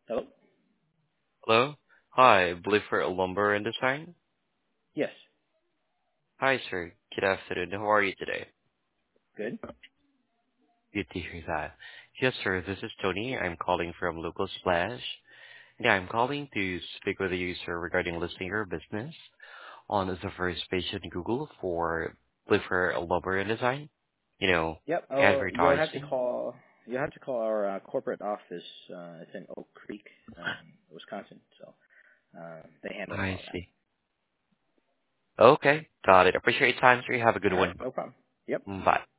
Hello? Hello. Hi, Bliffer Lumber and Design. Yes. Hi, sir. Good afternoon. How are you today? Good. Good to hear that. Yes, sir. This is Tony. I'm calling from Local Splash. Yeah, I'm calling to speak with you, sir, regarding listing your business on the first page in Google for Bliffer Lumber and Design. Yep. Oh, Advertising. you'll have to call our corporate office. It's in Oak Creek, Wisconsin. So they handle I all that. see. Okay, got it. Appreciate your time, sir. Have a good All right. one. No problem. Yep. Bye.